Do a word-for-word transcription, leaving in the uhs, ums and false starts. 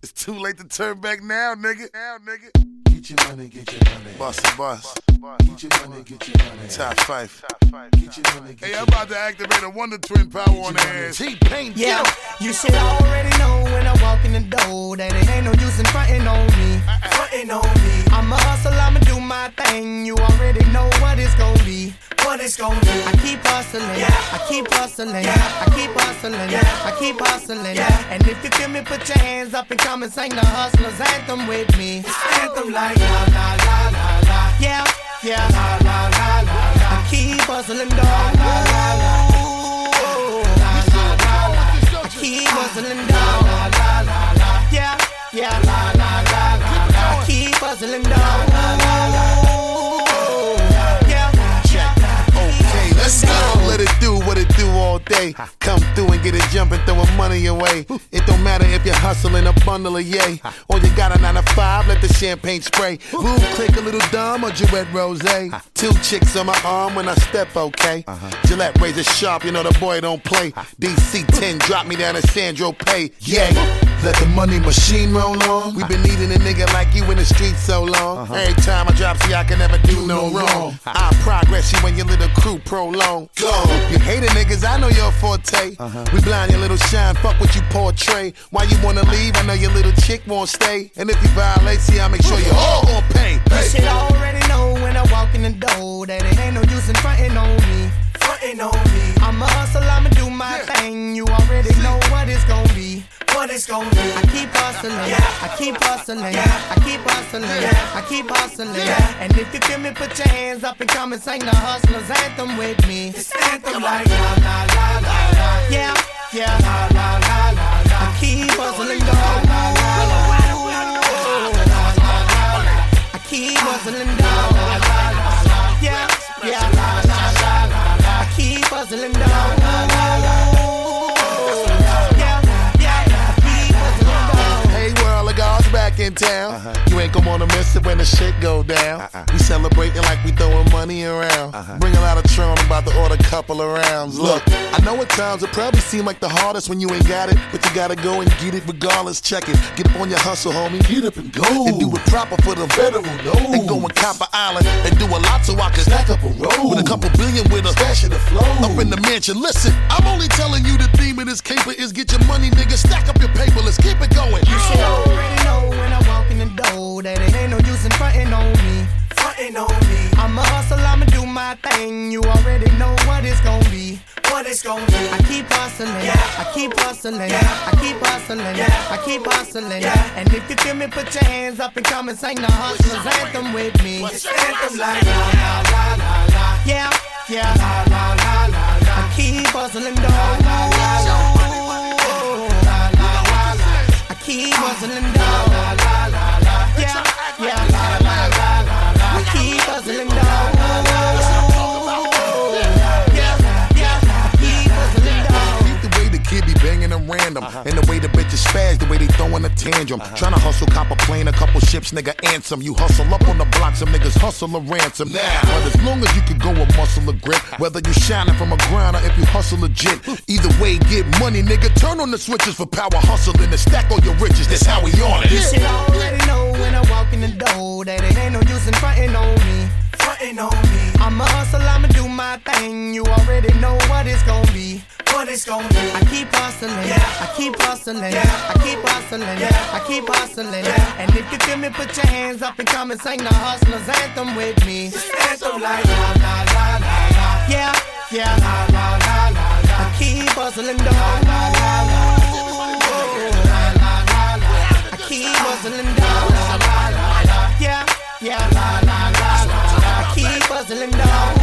It's too late to turn back now, nigga. Now, nigga. Get your money, get your money. Boss and boss. Get your money, get your money. Top five. Get your money, get Hey, your I'm about to activate a Wonder Twin power on their ass. T-Pain, yeah, you should already know when I walk in the door that it ain't no use in frontin' on me. Frontin' on me. I'ma hustle, I'ma do my thing. You already know what it's gon' be. What it's gon' be. I keep hustling, yeah. I keep hustling, yeah. I keep hustling, yeah. I keep hustling, yeah. And if you feel me, put your hands up and come and sing the hustler's anthem with me. It's anthem like la la la la la. Yeah, yeah. La la la la la. I keep hustling, dog. La la la la. I keep hustling, dog. La la la la. Yeah, yeah. La la la la. I keep hustling, dog. La la la. Let's go. Let it do what it do all day. Come through and get it jumping, throwing money away. It don't matter if you're hustling a bundle of yay. Or you got a nine to five, let the champagne spray. Boom, click a little dumb or Gillette Rose. Two chicks on my arm when I step, okay. Gillette razor sharp, you know the boy don't play. D C ten drop me down to Sandro Pay. Yay. Let the money machine roll on. We been needing a nigga like you in the street so long. Every time I drop, see I can never do no wrong. I progress you when your little crew prolong. Go. You hating niggas, I know your forte. We blind your little shine, fuck what you portray. Why you wanna leave? I know your little chick won't stay. And if you violate, see I make sure you all gon' pay. You should already know when I walk in the door that it ain't no use in frontin' on me. Frontin' on me. I'ma hustle, I'ma do my yeah. thing. You already know what it's gon' be. What it's gon' be. I keep hustling, yeah. I keep hustling, yeah. I keep hustling, yeah. I keep hustling, yeah. And if you feel me, put your hands up and come and sing the hustler's anthem with me. It's anthem like la la la la la. Yeah, yeah. La la la la la. I keep hustling, dog. La la la la la. I keep hustling, dog. La la la la. Yeah, yeah. La la la la la. I keep hustling, dog. La la la. Back in town, uh-huh. You ain't gon' wanna miss it when the shit go down. Uh-uh. We celebrating like we throwing money around. Uh-huh. Bring a lot of Tron, I'm about to order a couple of rounds. Look, I know at times it probably seem like the hardest when you ain't got it, but you gotta go and get it regardless. Check it, get up on your hustle, homie. Get up and go and do it proper for the federal knows. And go and Copper Island and do a lot so I can stack up a roll with a couple billion with a stash of the flow up in the mansion. Listen, I'm only telling you the theme of this caper is get your money, nigga. Stack up your paper, let's keep it going. You should already know when I walk in the door that it ain't no use in frontin' on me. Frontin' on me. I'ma hustle, I'ma do my thing. You already know what it's gon' be. What it's gon' be. I keep hustling, yeah. I keep hustling, yeah. I keep hustling, yeah. I keep hustling, yeah. And if you feel me, put your hands up and come and sing the hustler's anthem with me. It's anthem like la la la la la. Yeah, yeah. La la la la la. I keep hustling, dog. La la la la. I keep hustling, dog. La la la la. Yeah, yeah. La la la la la. I keep hustling, dog. La la la. Kid be banging them random, uh-huh. And the way the bitches spaz, the way they throwing a tantrum. Uh-huh. Tryna hustle, cop a plane, a couple ships, nigga, answer. You hustle up on the block, some niggas hustle a ransom. Now, but as long as you can go with muscle or grip, whether you shining from a grind or if you hustle legit, either way, get money, nigga. Turn on the switches for power hustling and stack all your riches. That's how we on it. You should already know when I walk in the door that it ain't no use in frontin' on me. Frontin' on me. I'ma hustle, I'ma do my thing. You already know what it's gon' be. What it's gon' be. I keep hustling, yeah. I keep hustling, yeah. I keep hustling, yeah. I keep hustling, yeah. And if you feel me, put your hands up and come and sing the hustler's anthem with me. It's anthem like la la la la la. Yeah, yeah. La la la la la. I keep hustling, dog. La la la la. La la la la. I keep hustling, dog. La la la la. Yeah, yeah. La la la la. I keep hustling, dog.